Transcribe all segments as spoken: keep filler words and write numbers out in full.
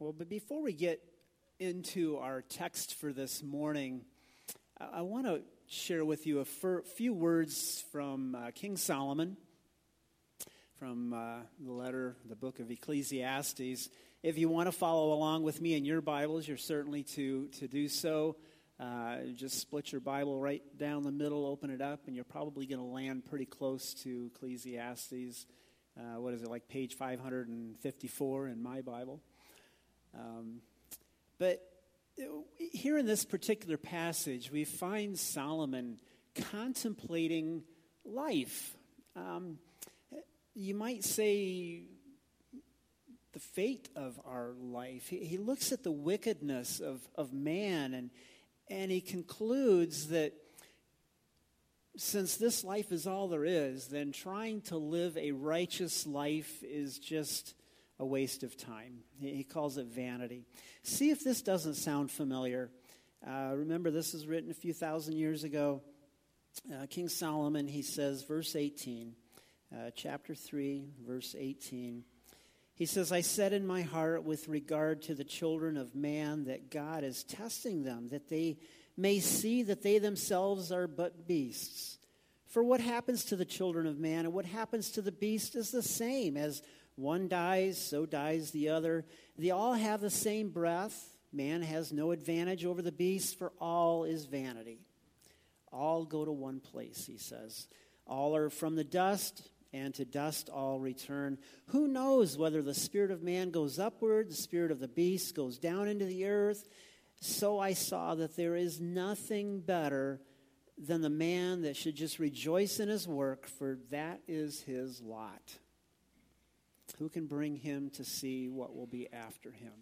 Well, but before we get into our text for this morning, I, I want to share with you a fir- few words from uh, King Solomon, from uh, the letter, the book of Ecclesiastes. If you want to follow along with me in your Bibles, you're certainly to, to do so. Uh, just split your Bible right down the middle, open it up, and you're probably going to land pretty close to Ecclesiastes. Uh, what is it, like page five hundred fifty-four in my Bible? Um, but here in this particular passage, we find Solomon contemplating life. Um, you might say the fate of our life. He, he looks at the wickedness of, of man, and, and he concludes that since this life is all there is, then trying to live a righteous life is just a waste of time. He calls it vanity. See if this doesn't sound familiar. Uh, remember, this was written a few thousand years ago. Uh, King Solomon, he says, verse eighteen, uh, chapter three, verse eighteen. He says, I said in my heart with regard to the children of man that God is testing them, that they may see that they themselves are but beasts. For what happens to the children of man and what happens to the beast is the same. As one dies, so dies the other. They all have the same breath. Man has no advantage over the beast, for all is vanity. All go to one place, he says. All are from the dust, and to dust all return. Who knows whether the spirit of man goes upward, the spirit of the beast goes down into the earth? So I saw that there is nothing better than the man that should just rejoice in his work, for that is his lot. Who can bring him to see what will be after him?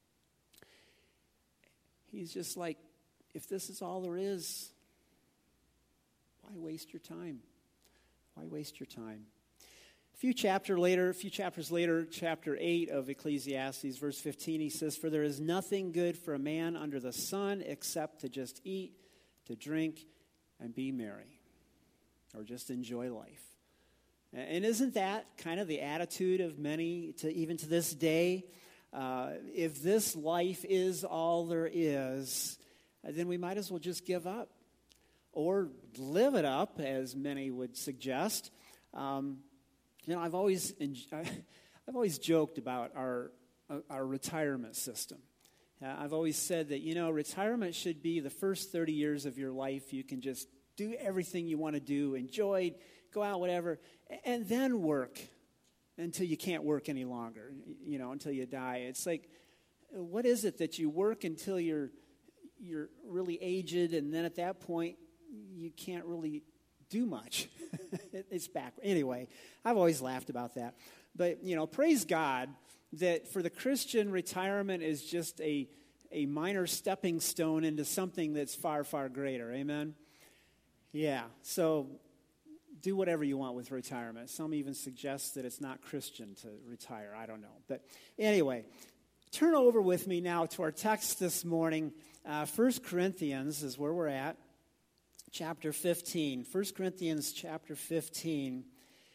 He's just like, if this is all there is, why waste your time? Why waste your time? A few chapter later, a few chapters later, chapter eight of Ecclesiastes, verse fifteen, he says, For there is nothing good for a man under the sun except to just eat, to drink, and be merry, or just enjoy life. And isn't that kind of the attitude of many, to even to this day? Uh, if this life is all there is, then we might as well just give up, or live it up, as many would suggest. Um, you know, I've always I've always joked about our our retirement system. Uh, I've always said that, you know, retirement should be the first thirty years of your life. You can just do everything you want to do, enjoy, go out, whatever, and then work until you can't work any longer, you know, until you die. It's like, what is it that you work until you're you're really aged, and then at that point, you can't really do much. It's back. Anyway, I've always laughed about that. But, you know, praise God that for the Christian, retirement is just a, a minor stepping stone into something that's far, far greater. Amen? Yeah, so do whatever you want with retirement. Some even suggest that it's not Christian to retire. I don't know. But anyway, turn over with me now to our text this morning. Uh, First Corinthians is where we're at, chapter fifteen. First Corinthians chapter fifteen.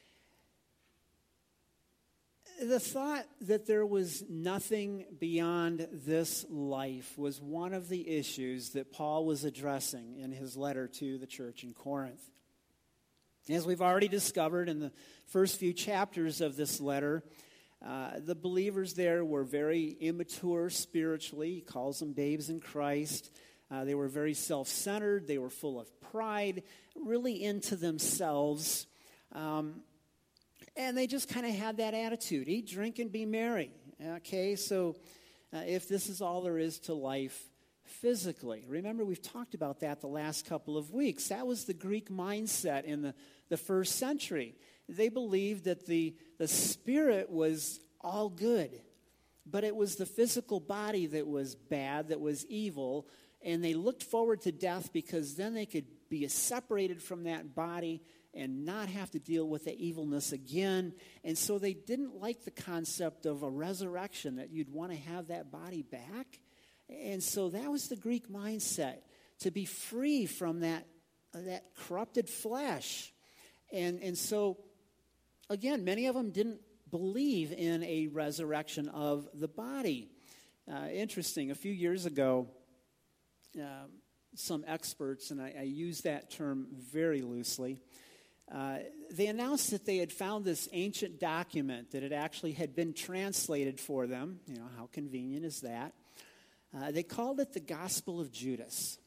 The thought that there was nothing beyond this life was one of the issues that Paul was addressing in his letter to the church in Corinth. As we've already discovered in the first few chapters of this letter, uh, the believers there were very immature spiritually. He calls them babes in Christ. Uh, they were very self-centered. They were full of pride, really into themselves. Um And they just kind of had that attitude, eat, drink, and be merry. Okay, so uh, if this is all there is to life physically. Remember, we've talked about that the last couple of weeks. That was the Greek mindset in the, the first century. They believed that the, the spirit was all good, but it was the physical body that was bad, that was evil, and they looked forward to death because then they could be separated from that body and not have to deal with the evilness again. And so they didn't like the concept of a resurrection, that you'd want to have that body back. And so that was the Greek mindset, to be free from that, uh, that corrupted flesh. And, and so, again, many of them didn't believe in a resurrection of the body. Uh, interesting, a few years ago, uh, some experts, and I, I use that term very loosely, uh, they announced that they had found this ancient document that it actually had been translated for them. You know, how convenient is that? Uh, they called it the Gospel of Judas.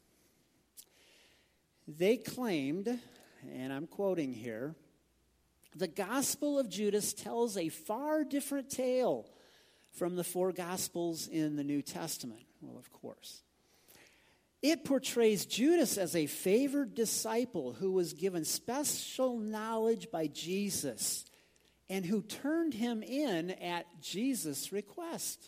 They claimed, and I'm quoting here, the Gospel of Judas tells a far different tale from the four Gospels in the New Testament. Well, of course. It portrays Judas as a favored disciple who was given special knowledge by Jesus and who turned him in at Jesus' request.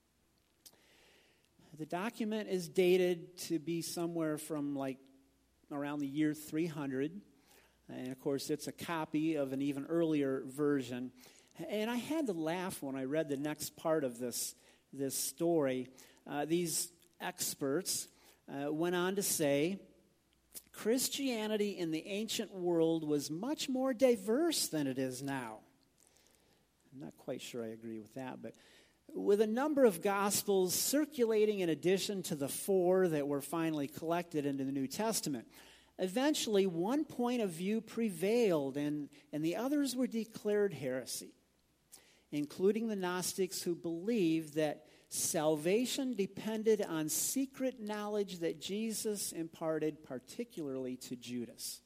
The document is dated to be somewhere from like around the year three hundred. And of course, it's a copy of an even earlier version. And I had to laugh when I read the next part of this, this story. Uh, these experts uh, went on to say, Christianity in the ancient world was much more diverse than it is now. I'm not quite sure I agree with that, but with a number of Gospels circulating in addition to the four that were finally collected into the New Testament. Eventually, one point of view prevailed, and, and the others were declared heresy, including the Gnostics who believed that salvation depended on secret knowledge that Jesus imparted, particularly to Judas.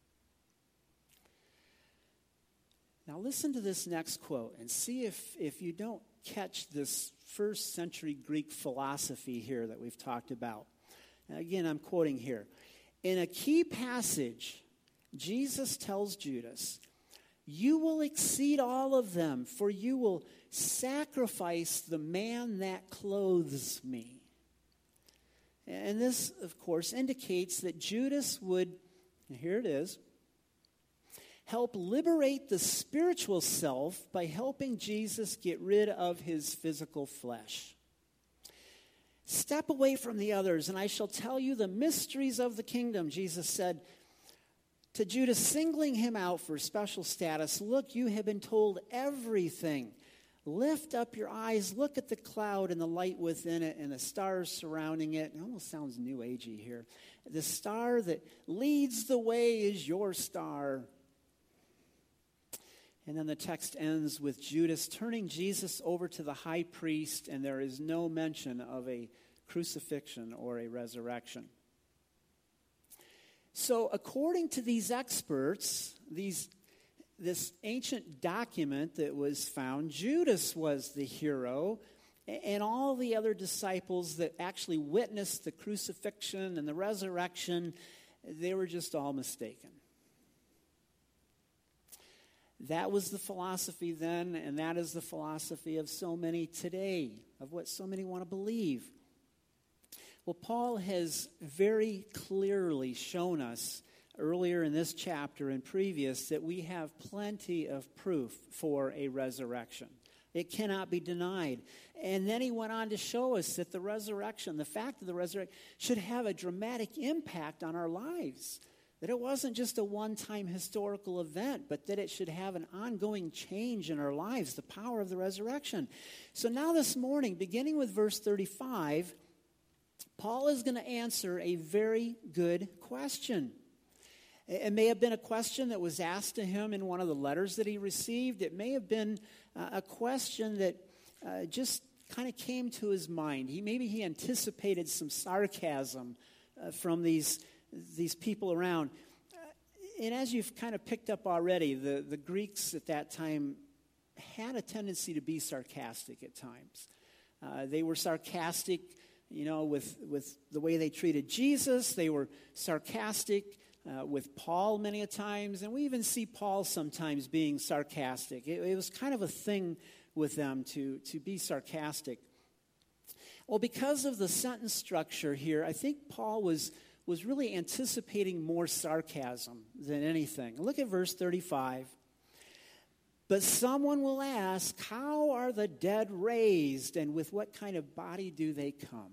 Now listen to this next quote and see if, if you don't catch this first century Greek philosophy here that we've talked about. Now again, I'm quoting here. In a key passage, Jesus tells Judas, "You will exceed all of them, for you will sacrifice the man that clothes me." And this, of course, indicates that Judas would, and here it is, help liberate the spiritual self by helping Jesus get rid of his physical flesh. "Step away from the others, and I shall tell you the mysteries of the kingdom," Jesus said to Judas, singling him out for special status. "Look, you have been told everything. Lift up your eyes, look at the cloud and the light within it and the stars surrounding it." It almost sounds new agey here. "The star that leads the way is your star." And then the text ends with Judas turning Jesus over to the high priest, and there is no mention of a crucifixion or a resurrection. So according to these experts, these, this ancient document that was found, Judas was the hero, and all the other disciples that actually witnessed the crucifixion and the resurrection, they were just all mistaken. That was the philosophy then, and that is the philosophy of so many today, of what so many want to believe. Well, Paul has very clearly shown us earlier in this chapter and previous that we have plenty of proof for a resurrection. It cannot be denied. And then he went on to show us that the resurrection, the fact of the resurrection, should have a dramatic impact on our lives. That it wasn't just a one-time historical event, but that it should have an ongoing change in our lives, the power of the resurrection. So now this morning, beginning with verse thirty-five, Paul is going to answer a very good question. It may have been a question that was asked to him in one of the letters that he received. It may have been a question that uh, just kind of came to his mind. He maybe he anticipated some sarcasm uh, from these these people around. And as you've kind of picked up already, the, the Greeks at that time had a tendency to be sarcastic at times. Uh, they were sarcastic, you know, with, with the way they treated Jesus. They were sarcastic uh, with Paul many a times. And we even see Paul sometimes being sarcastic. It, it was kind of a thing with them to, to be sarcastic. Well, because of the sentence structure here, I think Paul was was really anticipating more sarcasm than anything. Look at verse thirty-five. "But someone will ask, how are the dead raised, and with what kind of body do they come?"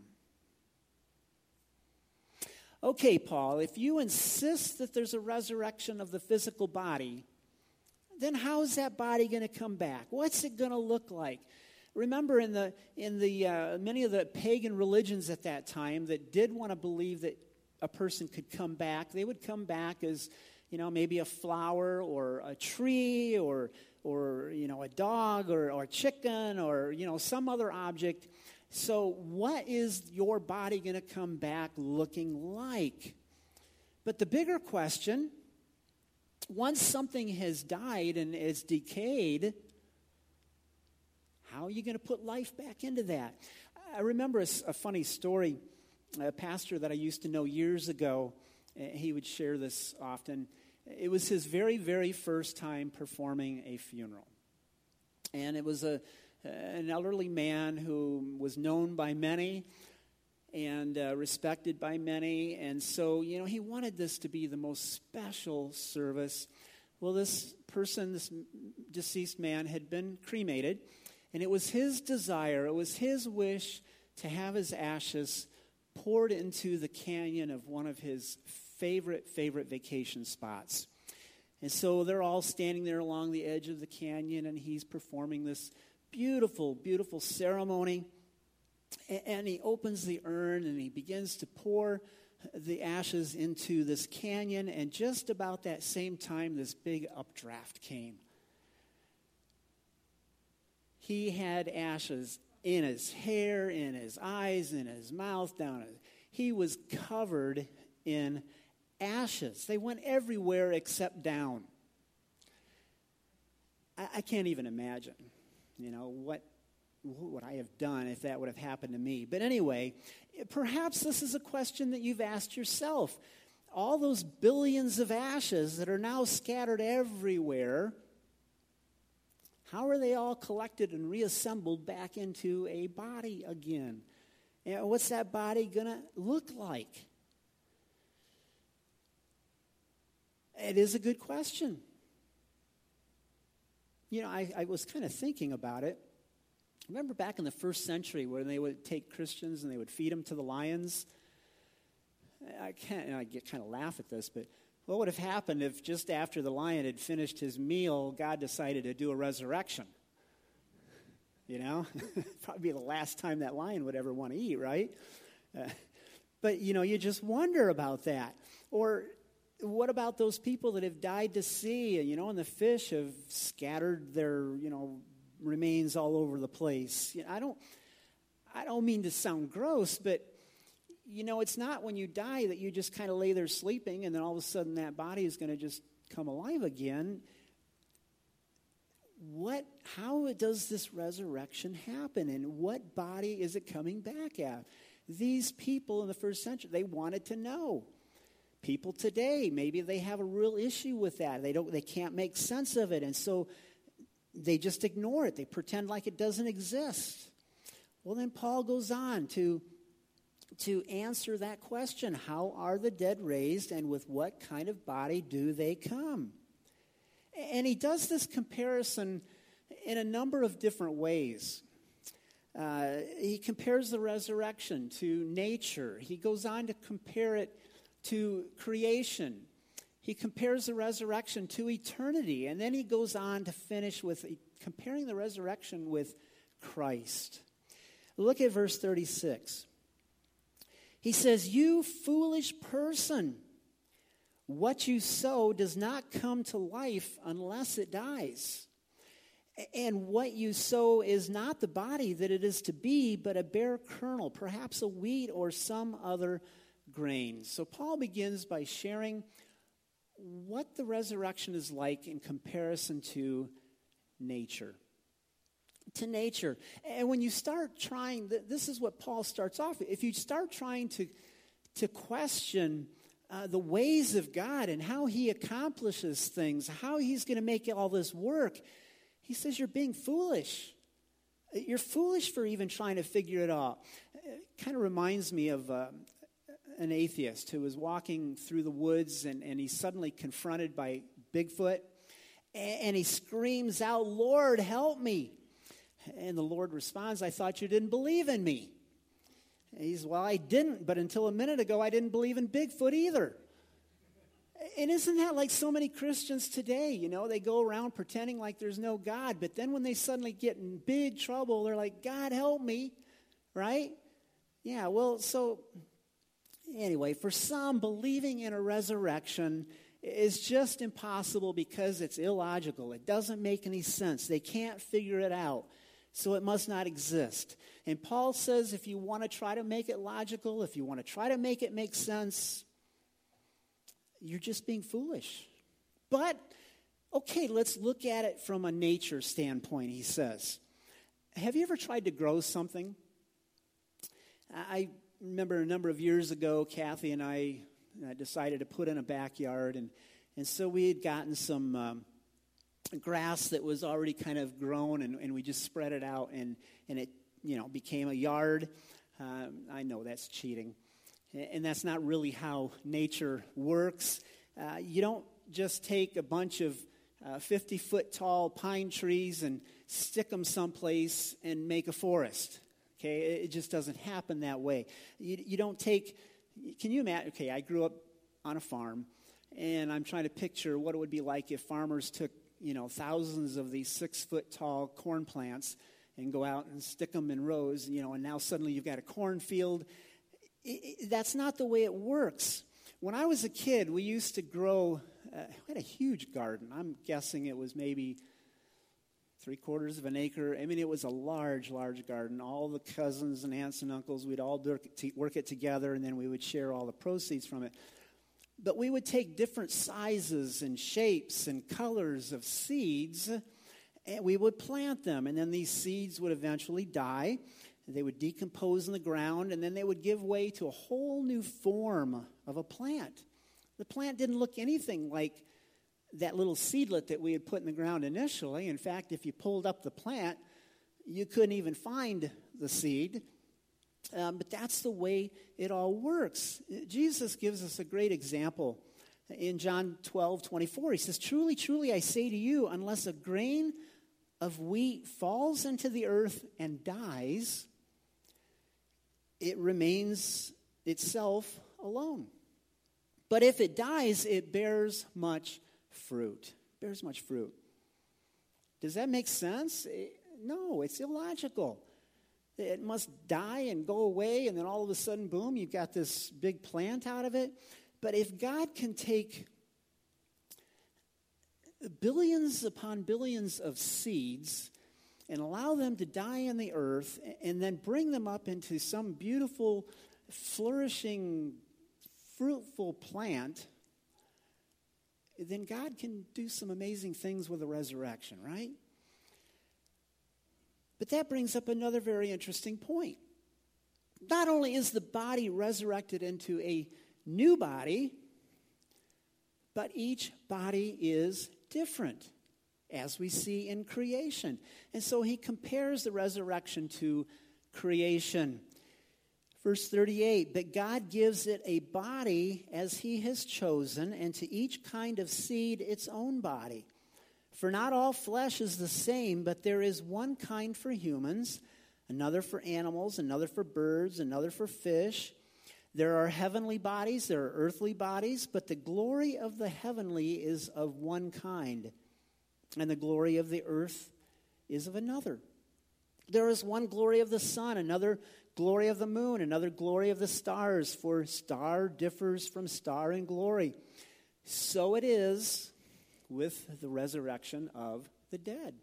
Okay, Paul, if you insist that there's a resurrection of the physical body, then how is that body going to come back? What's it going to look like? Remember, in the in the uh, many of the pagan religions at that time that did want to believe that a person could come back, they would come back as, you know, maybe a flower or a tree or or you know a dog or or a chicken or you know some other object. So, what is your body going to come back looking like? But the bigger question, once something has died and is decayed, how are you going to put life back into that? I remember a, a funny story. A pastor that I used to know years ago, he would share this often. It was his very, very first time performing a funeral. And it was a an elderly man who was known by many and uh, respected by many. And so, you know, he wanted this to be the most special service. Well, this person, this deceased man, had been cremated. And it was his desire, it was his wish to have his ashes poured into the canyon of one of his favorite, favorite vacation spots. And so they're all standing there along the edge of the canyon, and he's performing this beautiful, beautiful ceremony. And he opens the urn, and he begins to pour the ashes into this canyon. And just about that same time, this big updraft came. He had ashes in his hair, in his eyes, in his mouth, down. He was covered in ashes. They went everywhere except down. I, I can't even imagine, you know, what, what would I have done if that would have happened to me. But anyway, perhaps this is a question that you've asked yourself. All those billions of ashes that are now scattered everywhere, how are they all collected and reassembled back into a body again? And what's that body going to look like? It is a good question. You know, I, I was kind of thinking about it. Remember back in the first century when they would take Christians and they would feed them to the lions? I can't, you know, I get kind of laugh at this, but what would have happened if just after the lion had finished his meal, God decided to do a resurrection? You know, probably be the last time that lion would ever want to eat, right? Uh, but, you know, you just wonder about that. Or what about those people that have died to sea, you know, and the fish have scattered their, you know, remains all over the place? You know, I don't, I don't mean to sound gross, but you know, it's not when you die that you just kind of lay there sleeping and then all of a sudden that body is going to just come alive again. What, how does this resurrection happen, and what body is it coming back at? These people in the first century, they wanted to know. People today, maybe they have a real issue with that. They don't, they can't make sense of it, and so they just ignore it. They pretend like it doesn't exist. Well, then Paul goes on to to answer that question. How are the dead raised, and with what kind of body do they come? And he does this comparison in a number of different ways. Uh, he compares the resurrection to nature. He goes on to compare it to creation. He compares the resurrection to eternity. And then he goes on to finish with comparing the resurrection with Christ. Look at verse thirty-six. He says, "You foolish person, what you sow does not come to life unless it dies. And what you sow is not the body that it is to be, but a bare kernel, perhaps a wheat or some other grain." So Paul begins by sharing what the resurrection is like in comparison to nature. To nature. And when you start trying, this is what Paul starts off with. If you start trying to, to question uh, the ways of God and how he accomplishes things, how he's going to make all this work, he says you're being foolish. You're foolish for even trying to figure it out. It kind of reminds me of uh, an atheist who was walking through the woods and, and he's suddenly confronted by Bigfoot, and, and he screams out, "Lord, help me." And the Lord responds, "I thought you didn't believe in me." And he's, "Well, I didn't, but until a minute ago, I didn't believe in Bigfoot either." And isn't that like so many Christians today? You know, they go around pretending like there's no God, but then when they suddenly get in big trouble, they're like, God help me, right? Yeah, well, so anyway, for some, believing in a resurrection is just impossible because it's illogical. It doesn't make any sense. They can't figure it out, so it must not exist. And Paul says if you want to try to make it logical, if you want to try to make it make sense, you're just being foolish. But, okay, let's look at it from a nature standpoint, he says. Have you ever tried to grow something? I remember a number of years ago, Kathy and I uh, decided to put in a backyard, and, and so we had gotten some um, grass that was already kind of grown, and, and we just spread it out, and, and it, you know, became a yard. Um, I know that's cheating. And that's not really how nature works. Uh, you don't just take a bunch of uh, fifty-foot tall pine trees and stick them someplace and make a forest. Okay, it just doesn't happen that way. You, you don't take, can you imagine, okay, I grew up on a farm, and I'm trying to picture what it would be like if farmers took, you know, thousands of these six-foot tall corn plants and go out and stick them in rows, you know, and now suddenly you've got a cornfield. It, it, that's not the way it works. When I was a kid, we used to grow, uh, we had a huge garden. I'm guessing it was maybe three quarters of an acre. I mean, it was a large, large garden. All the cousins and aunts and uncles, we'd all work it together, and then we would share all the proceeds from it. But we would take different sizes and shapes and colors of seeds, and we would plant them. And then these seeds would eventually die. They would decompose in the ground, and then they would give way to a whole new form of a plant. The plant didn't look anything like that little seedlet that we had put in the ground initially. In fact, if you pulled up the plant, you couldn't even find the seed. Um, but that's the way it all works. Jesus gives us a great example in John twelve twenty-four. He says, "Truly, truly, I say to you, unless a grain of wheat falls into the earth and dies, it remains itself alone. But if it dies, it bears much fruit." Bears much fruit. Does that make sense? It, no, it's illogical. It must die and go away, and then all of a sudden, boom, you've got this big plant out of it. But if God can take billions upon billions of seeds and allow them to die in the earth and then bring them up into some beautiful, flourishing, fruitful plant, then God can do some amazing things with the resurrection, right? But that brings up another very interesting point. Not only is the body resurrected into a new body, but each body is different, as we see in creation. And so he compares the resurrection to creation. Verse thirty-eight, "But God gives it a body as he has chosen, and to each kind of seed its own body. For not all flesh is the same, but there is one kind for humans, another for animals, another for birds, another for fish. There are heavenly bodies, there are earthly bodies, but the glory of the heavenly is of one kind, and the glory of the earth is of another. There is one glory of the sun, another glory of the moon, another glory of the stars, for star differs from star in glory. So it is with the resurrection of the dead."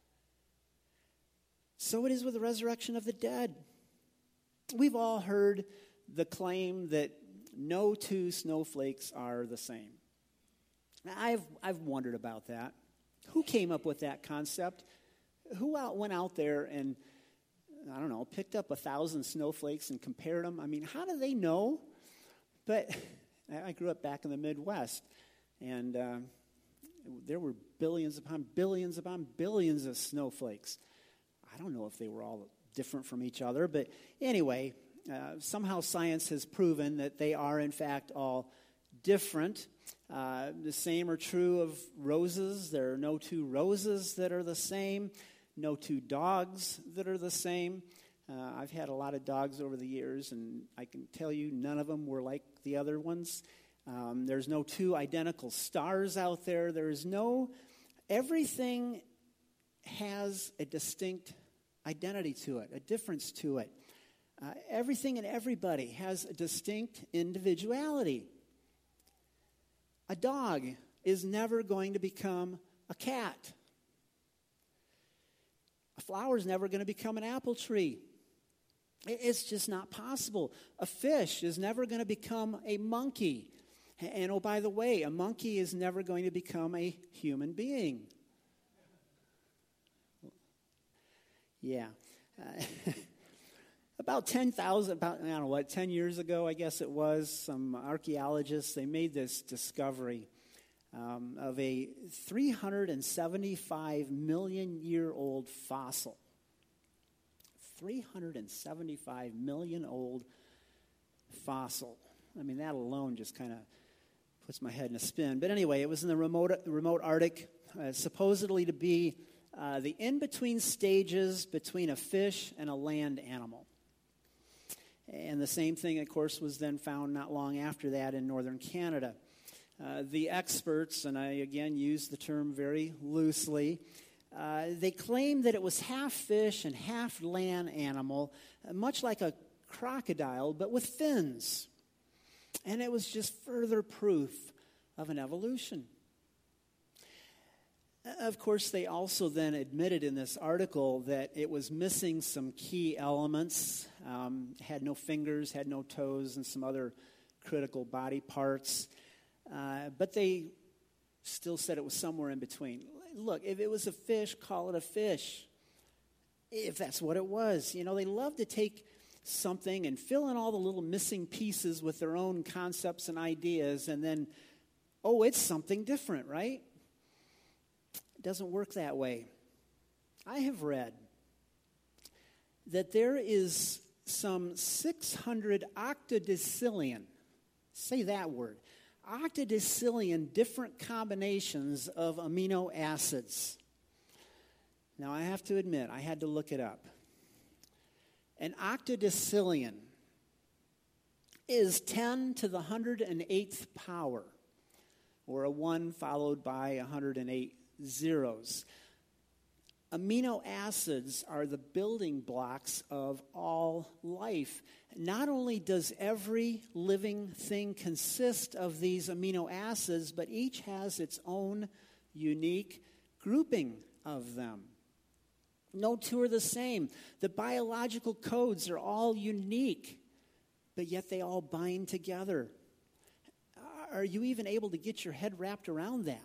So it is with the resurrection of the dead. We've all heard the claim that no two snowflakes are the same. I've I've wondered about that. Who came up with that concept? Who out went out there and, I don't know, picked up a thousand snowflakes and compared them? I mean, how do they know? But I grew up back in the Midwest, and uh, there were billions upon billions upon billions of snowflakes. I don't know if they were all different from each other, but anyway, uh, somehow science has proven that they are, in fact, all different. Uh, the same are true of roses. There are no two roses that are the same, no two dogs that are the same. Uh, I've had a lot of dogs over the years, and I can tell you none of them were like the other ones. Um, there's no two identical stars out there. There's no, everything has a distinct identity to it, a difference to it. Uh, everything and everybody has a distinct individuality. A dog is never going to become a cat. A flower is never going to become an apple tree. It's just not possible. A fish is never going to become a monkey. And oh, by the way, a monkey is never going to become a human being. Yeah. Uh, about ten thousand, about, I don't know what, ten years ago, I guess it was, some archaeologists, they made this discovery um, of a three hundred seventy-five million year old fossil. three hundred seventy-five million old fossil. I mean, that alone just kind of puts my head in a spin. But anyway, it was in the remote, remote Arctic, uh, supposedly to be uh, the in-between stages between a fish and a land animal. And the same thing, of course, was then found not long after that in northern Canada. Uh, the experts, and I again use the term very loosely, uh, they claimed that it was half fish and half land animal, uh, much like a crocodile, but with fins. And it was just further proof of an evolution. Of course, they also then admitted in this article that it was missing some key elements, um, had no fingers, had no toes, and some other critical body parts. Uh, but they still said it was somewhere in between. Look, if it was a fish, call it a fish. If that's what it was. You know, they love to take something and fill in all the little missing pieces with their own concepts and ideas, and then, oh, it's something different, right? It doesn't work that way. I have read that there is some six hundred octodecillion, say that word, octodecillion different combinations of amino acids. Now, I have to admit, I had to look it up. An octodecillion is ten to the one hundred eighth power, or a one followed by one hundred eight zeros. Amino acids are the building blocks of all life. Not only does every living thing consist of these amino acids, but each has its own unique grouping of them. No two are the same. The biological codes are all unique, but yet they all bind together. Are you even able to get your head wrapped around that?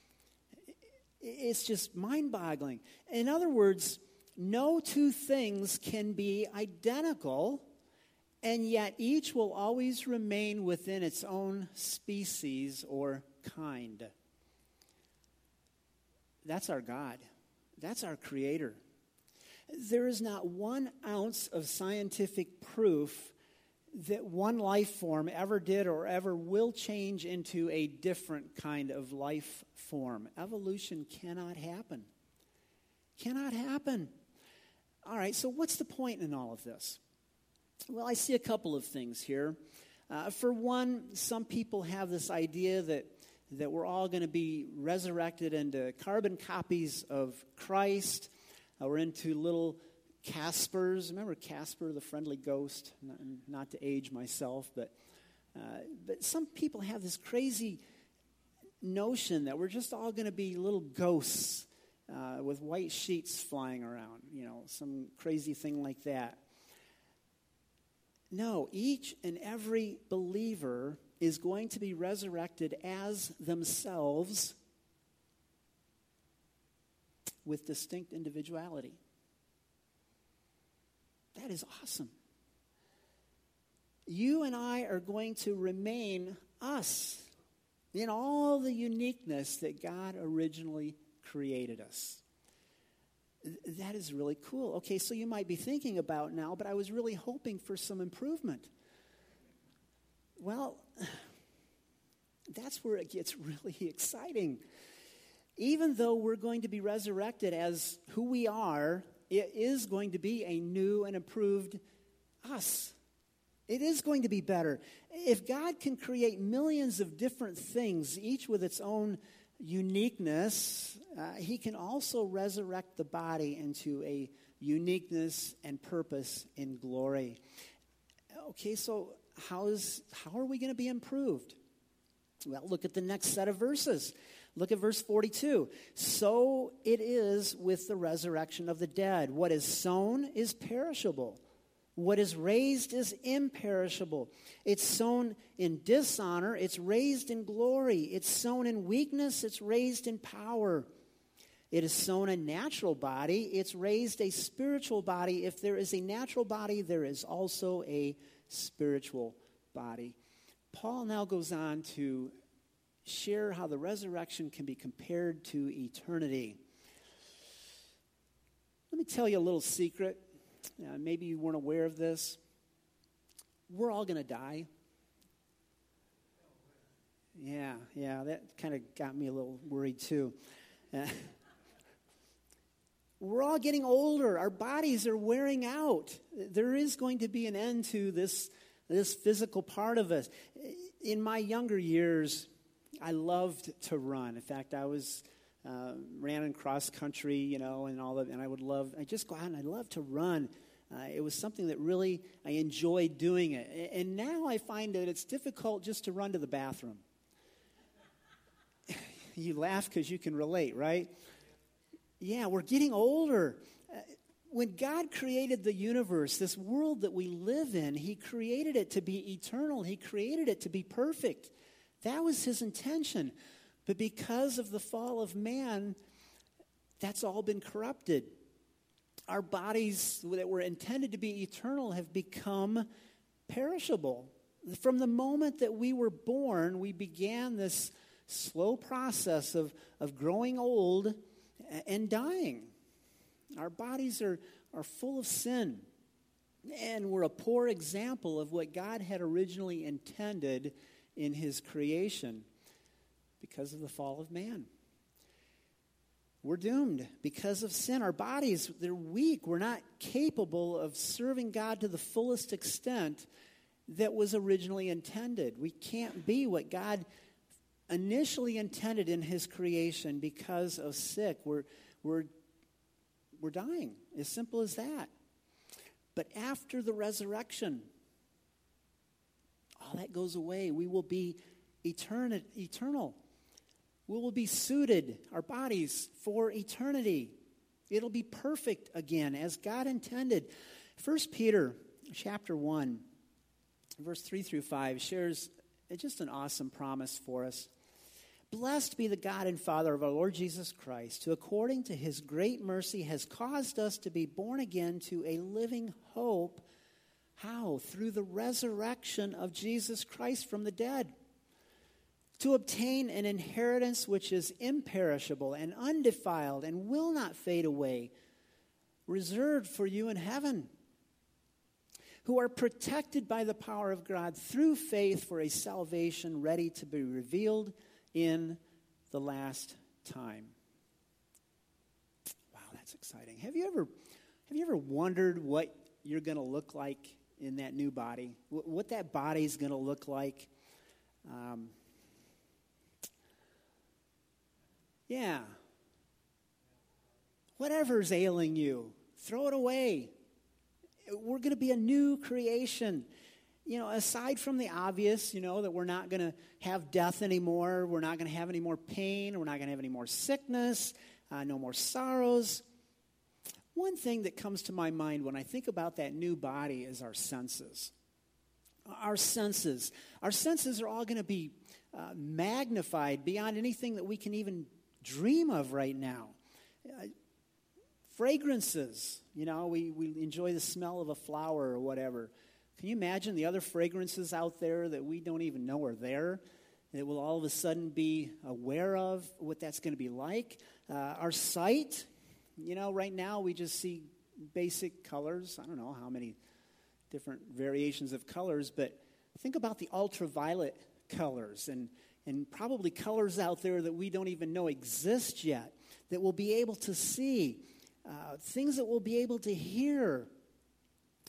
It's just mind-boggling. In other words, no two things can be identical, and yet each will always remain within its own species or kind. That's our God. That's our Creator. There is not one ounce of scientific proof that one life form ever did or ever will change into a different kind of life form. Evolution cannot happen. Cannot happen. All right, so what's the point in all of this? Well, I see a couple of things here. Uh, for one, some people have this idea that, that we're all going to be resurrected into carbon copies of Christ. Uh, we're into little Caspers. Remember Casper, the friendly ghost? Not, not to age myself, but uh, but some people have this crazy notion that we're just all going to be little ghosts uh, with white sheets flying around. You know, some crazy thing like that. No, each and every believer is going to be resurrected as themselves with distinct individuality. That is awesome. You and I are going to remain us in all the uniqueness that God originally created us. That is really cool. Okay, so you might be thinking about now, but I was really hoping for some improvement. Well, that's where it gets really exciting. Even though we're going to be resurrected as who we are, it is going to be a new and improved us. It is going to be better. If God can create millions of different things, each with its own uniqueness, uh, he can also resurrect the body into a uniqueness and purpose in glory. Okay, so how is how are we going to be improved? Well, look at the next set of verses. Look at verse forty-two. So it is with the resurrection of the dead. What is sown is perishable. What is raised is imperishable. It's sown in dishonor. It's raised in glory. It's sown in weakness. It's raised in power. It is sown a natural body. It's raised a spiritual body. If there is a natural body, there is also a spiritual body. Paul now goes on to share how the resurrection can be compared to eternity. Let me tell you a little secret. Uh, maybe you weren't aware of this. We're all going to die. Yeah, yeah, that kind of got me a little worried too. Uh, we're all getting older. Our bodies are wearing out. There is going to be an end to this, this physical part of us. In my younger years, I loved to run. In fact, I was uh, ran in cross country, you know, and all that. And I would love, I just go out and I love to run. Uh, it was something that really I enjoyed doing it. And now I find that it's difficult just to run to the bathroom. You laugh because you can relate, right? Yeah, we're getting older. Uh, when God created the universe, this world that we live in, he created it to be eternal. He created it to be perfect. That was his intention. But because of the fall of man, that's all been corrupted. Our bodies that were intended to be eternal have become perishable. From the moment that we were born, we began this slow process of, of growing old and dying. Our bodies are, are full of sin. And we're a poor example of what God had originally intended in his creation because of the fall of man. We're doomed because of sin. Our bodies, they're weak. We're not capable of serving God to the fullest extent that was originally intended. We can't be what God initially intended in his creation because of sick. We're, we're, we're dying. As simple as that. But after the resurrection, all that goes away. We will be eternal. eternal. We will be suited, our bodies, for eternity. It'll be perfect again, as God intended. First Peter chapter one, verse three through five, shares just an awesome promise for us. Blessed be the God and Father of our Lord Jesus Christ, who according to his great mercy has caused us to be born again to a living hope. How? Through the resurrection of Jesus Christ from the dead. To obtain an inheritance which is imperishable and undefiled and will not fade away, reserved for you in heaven, who are protected by the power of God through faith for a salvation ready to be revealed in the last time. Wow, that's exciting. Have you ever, have you ever wondered what you're going to look like in that new body? What that body's going to look like? Um, yeah. Whatever's ailing you, throw it away. We're going to be a new creation. You know, aside from the obvious, you know, that we're not going to have death anymore, we're not going to have any more pain, we're not going to have any more sickness, uh, no more sorrows. One thing that comes to my mind when I think about that new body is our senses. Our senses. Our senses are all going to be uh, magnified beyond anything that we can even dream of right now. Uh, fragrances, you know, we, we enjoy the smell of a flower or whatever. Can you imagine the other fragrances out there that we don't even know are there, that we'll all of a sudden be aware of what that's going to be like? Uh, our sight, you know, right now we just see basic colors. I don't know how many different variations of colors, but think about the ultraviolet colors and, and probably colors out there that we don't even know exist yet, that we'll be able to see, uh, things that we'll be able to hear.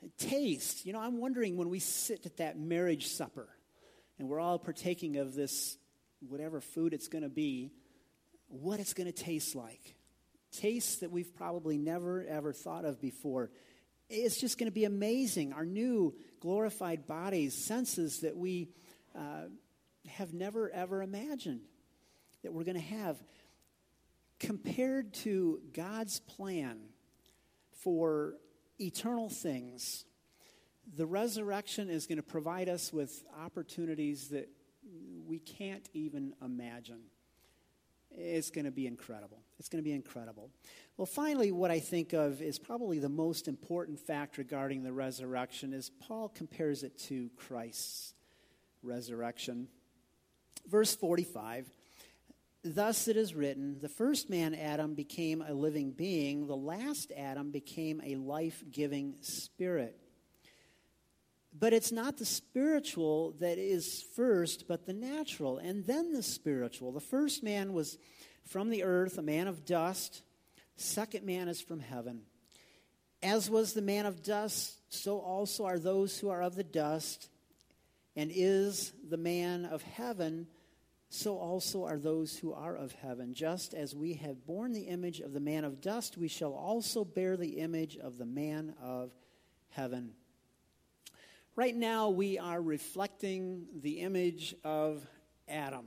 Taste. You know, I'm wondering when we sit at that marriage supper and we're all partaking of this, whatever food it's going to be, what it's going to taste like. Tastes that we've probably never, ever thought of before. It's just going to be amazing. Our new glorified bodies, senses that we uh, have never, ever imagined that we're going to have. Compared to God's plan for eternal things, the resurrection is going to provide us with opportunities that we can't even imagine. It's going to be incredible. It's going to be incredible. Well, finally, what I think of is probably the most important fact regarding the resurrection is Paul compares it to Christ's resurrection. Verse forty-five, thus it is written, the first man, Adam, became a living being. The last Adam became a life-giving spirit. But it's not the spiritual that is first, but the natural, and then the spiritual. The first man was from the earth, a man of dust. Second man is from heaven. As was the man of dust, so also are those who are of the dust. And is the man of heaven, so also are those who are of heaven. Just as we have borne the image of the man of dust, we shall also bear the image of the man of heaven. Right now, we are reflecting the image of Adam.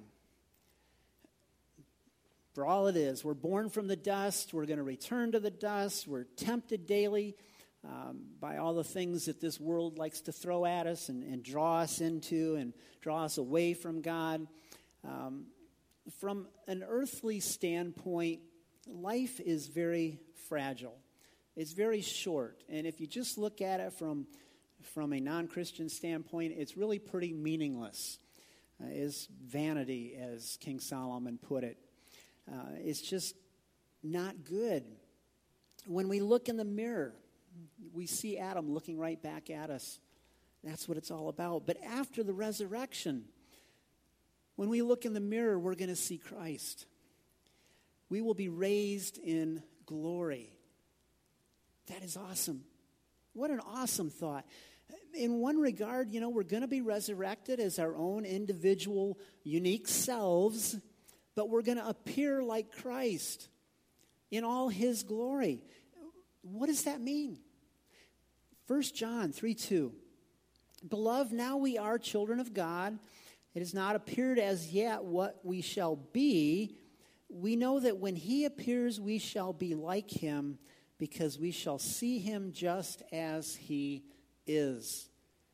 For all it is, we're born from the dust. We're going to return to the dust. We're tempted daily um, by all the things that this world likes to throw at us and, and draw us into and draw us away from God. Um, from an earthly standpoint, life is very fragile. It's very short. And if you just look at it from From a non-Christian standpoint, it's really pretty meaningless. Uh, it's vanity, as King Solomon put it. Uh, it's just not good. When we look in the mirror, we see Adam looking right back at us. That's what it's all about. But after the resurrection, when we look in the mirror, we're going to see Christ. We will be raised in glory. That is awesome. What an awesome thought. In one regard, you know, we're going to be resurrected as our own individual, unique selves, but we're going to appear like Christ in all his glory. What does that mean? First John three two. Beloved, now we are children of God. It has not appeared as yet what we shall be. We know that when he appears, we shall be like him, because we shall see him just as he is.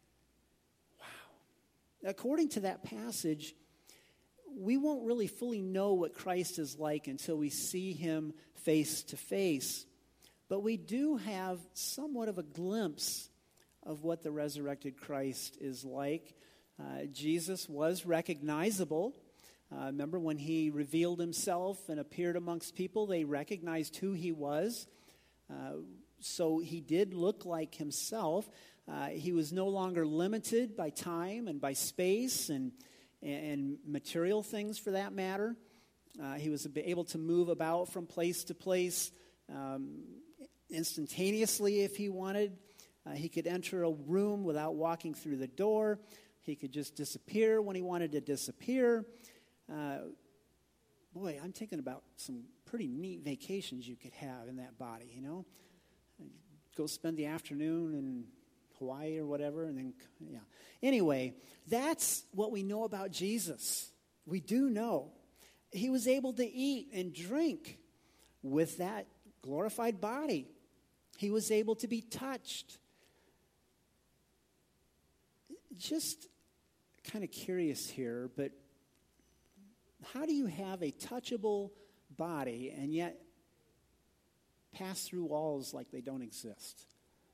Wow. According to that passage, we won't really fully know what Christ is like until we see him face to face. But we do have somewhat of a glimpse of what the resurrected Christ is like. Uh, Jesus was recognizable. Uh, remember when he revealed himself and appeared amongst people, they recognized who he was. Uh, so he did look like himself. Uh, he was no longer limited by time and by space and, and material things for that matter. Uh, he was able to move about from place to place um, instantaneously if he wanted. Uh, he could enter a room without walking through the door. He could just disappear when he wanted to disappear. Uh, boy, I'm thinking about some pretty neat vacations you could have in that body, you know? Go spend the afternoon in Hawaii or whatever, and then, yeah. Anyway, that's what we know about Jesus. We do know. He was able to eat and drink with that glorified body. He was able to be touched. Just kind of curious here, but how do you have a touchable body and yet pass through walls like they don't exist?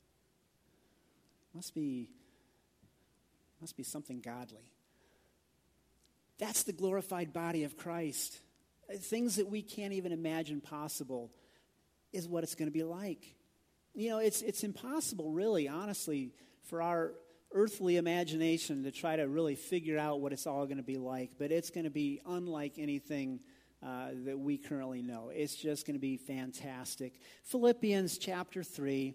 Must be, must be something godly. That's the glorified body of Christ. Things that we can't even imagine possible is what it's going to be like. You know, it's it's impossible, really, honestly, for our earthly imagination to try to really figure out what it's all going to be like. But it's going to be unlike anything uh, that we currently know. It's just going to be fantastic. Philippians chapter three,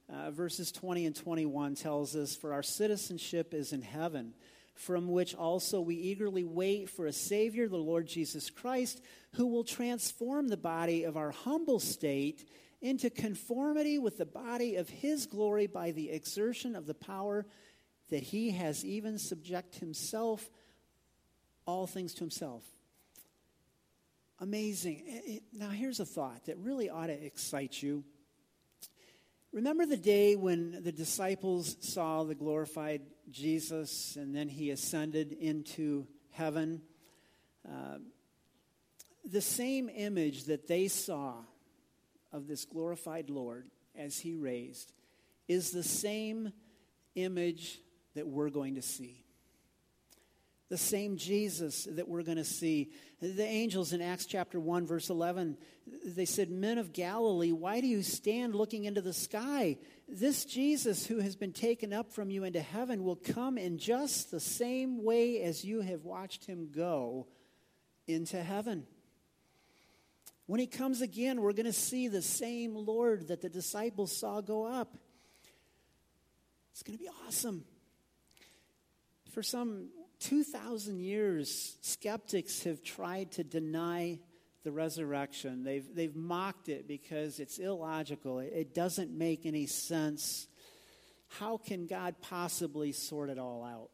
Uh, verses twenty and twenty-one tells us, "For our citizenship is in heaven, from which also we eagerly wait for a Savior, the Lord Jesus Christ, who will transform the body of our humble state into conformity with the body of his glory by the exertion of the power that he has even subject himself, all things to himself." Amazing. It, now here's a thought that really ought to excite you. Remember the day when the disciples saw the glorified Jesus and then he ascended into heaven? Uh, the same image that they saw of this glorified Lord as he raised is the same image that we're going to see. The same Jesus that we're going to see. The angels in Acts chapter one, verse eleven, they said, "Men of Galilee, why do you stand looking into the sky? This Jesus who has been taken up from you into heaven will come in just the same way as you have watched him go into heaven." When he comes again, we're going to see the same Lord that the disciples saw go up. It's going to be awesome. For some two thousand years, skeptics have tried to deny the resurrection. They've, they've mocked it because it's illogical. It, it doesn't make any sense. How can God possibly sort it all out?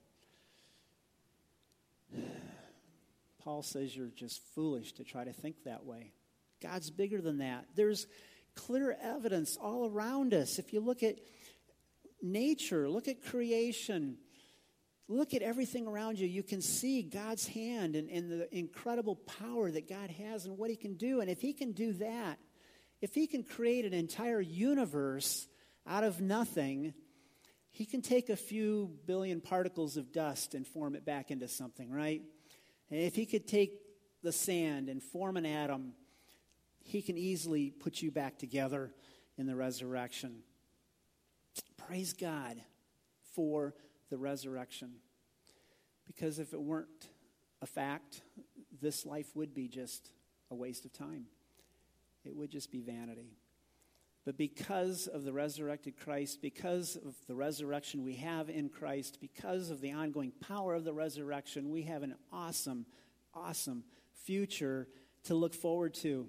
Paul says you're just foolish to try to think that way. God's bigger than that. There's clear evidence all around us. If you look at nature, look at creation, look at everything around you, you can see God's hand and, and the incredible power that God has and what he can do. And if he can do that, if he can create an entire universe out of nothing, he can take a few billion particles of dust and form it back into something, right? And if he could take the sand and form an atom, he can easily put you back together in the resurrection. Praise God for the resurrection. Because if it weren't a fact, this life would be just a waste of time. It would just be vanity. But because of the resurrected Christ, because of the resurrection we have in Christ, because of the ongoing power of the resurrection, we have an awesome, awesome future to look forward to.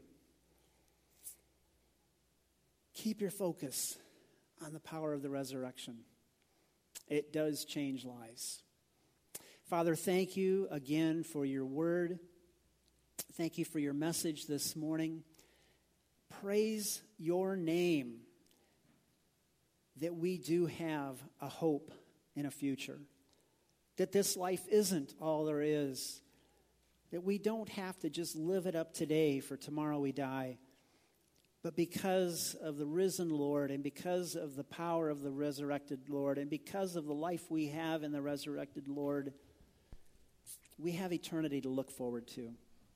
Keep your focus on the power of the resurrection. It does change lives. Father, thank you again for your word. Thank you for your message this morning. Praise your name that we do have a hope in a future. That this life isn't all there is. That we don't have to just live it up today for tomorrow we die. But because of the risen Lord and because of the power of the resurrected Lord and because of the life we have in the resurrected Lord, we have eternity to look forward to.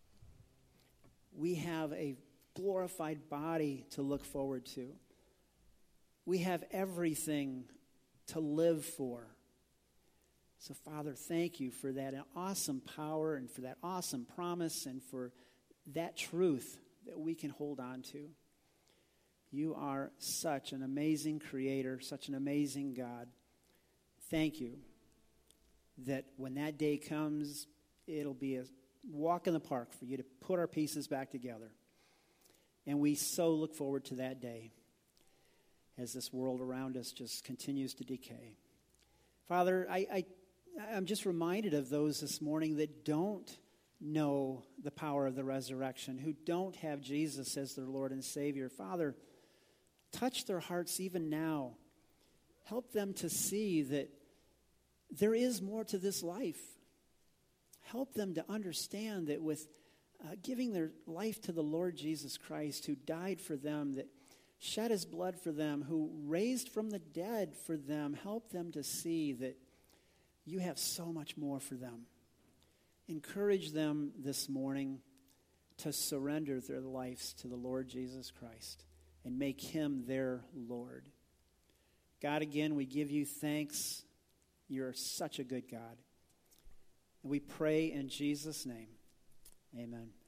We have a glorified body to look forward to. We have everything to live for. So, Father, thank you for that awesome power and for that awesome promise and for that truth that we can hold on to. You are such an amazing creator, such an amazing God. Thank you that when that day comes, it'll be a walk in the park for you to put our pieces back together. And we so look forward to that day as this world around us just continues to decay. Father, I, I, I'm just reminded of those this morning that don't know the power of the resurrection, who don't have Jesus as their Lord and Savior. Father, touch their hearts even now. Help them to see that there is more to this life. Help them to understand that with uh, giving their life to the Lord Jesus Christ, who died for them, that shed his blood for them, who raised from the dead for them, help them to see that you have so much more for them. Encourage them this morning to surrender their lives to the Lord Jesus Christ and make him their Lord. God, again, we give you thanks. You're such a good God. And we pray in Jesus' name. Amen.